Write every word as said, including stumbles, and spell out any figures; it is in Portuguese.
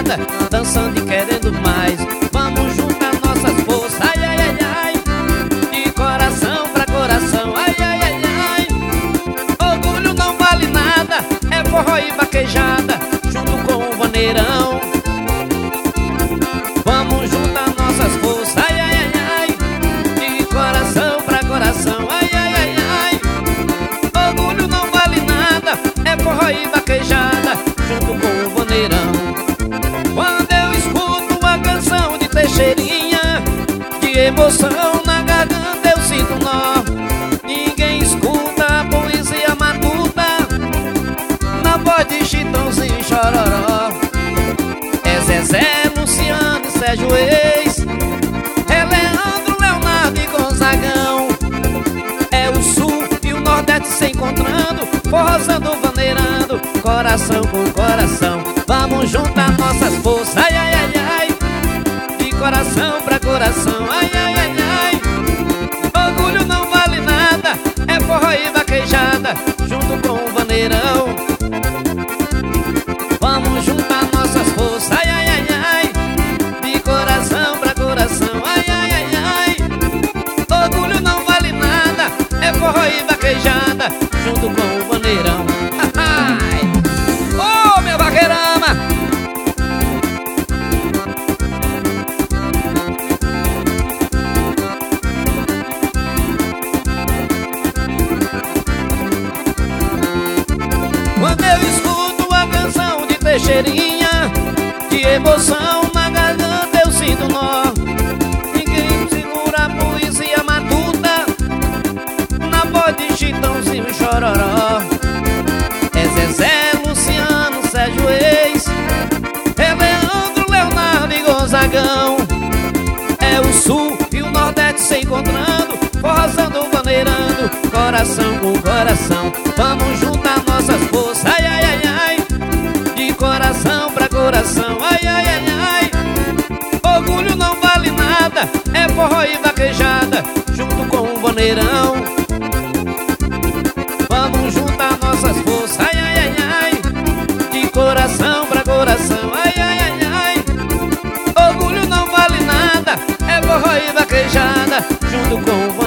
vaquejada, dançando e querendo mais. Vamos juntar nossas forças, ai, ai, ai, ai, de coração pra coração, ai, ai, ai, ai. Orgulho não vale nada, é forró e vaquejada, junto com o vaneirão. Vamos juntar nossas forças, ai, ai, ai, ai, de coração pra coração, ai, ai, ai, ai. Orgulho não vale nada, é forró e vaquejada, junto com o vaneirão. Quando eu escuto a canção de Teixeirinha, de emoção na garganta eu sinto um nó. Ninguém escuta a poesia matuta na voz de Chitãozinho e Chororó. É Zezé, Luciano e Sérgio Reis, é Leandro, Leonardo e Gonzagão. É o Sul e o Nordeste se encontrando, forrosando, vaneirando, coração com coração. Vamos juntar nossas forças, ai, ai, ai, ai, de coração pra coração, ai, ai, ai, ai. Orgulho não vale nada, é forró e vaquejada, junto com o vaneirão. Vamos juntar nossas forças, ai, ai, ai, ai, de coração pra coração, ai, ai, ai, ai. Orgulho não vale nada, é forró e vaquejada, junto com o vaneirão. Ô, oh, meu vaqueirama! Quando eu escuto a canção de Teixeirinha, de emoção na garganta eu sinto nó. Ninguém segura a poesia matuta na voz de Chitãozinho e Chororó. É Zezé, Luciano, Sérgio Reis, é Leandro, Leonardo e Gonzagão. É o Sul e o Nordeste se encontrando, forrosando, vaneirando, coração com coração. Vamos juntar nossas forças, ai, ai, ai, ai, de coração pra coração, ai, ai, ai, ai. Orgulho não vale nada, é forró e vaquejada, junto com o vaneirão. Vamos juntar nossas forças, ai, ai, ai, ai, de coração pra coração, ai, ai, ai, ai. Orgulho não vale nada, é forró e vaquejada, junto com o vaneirão.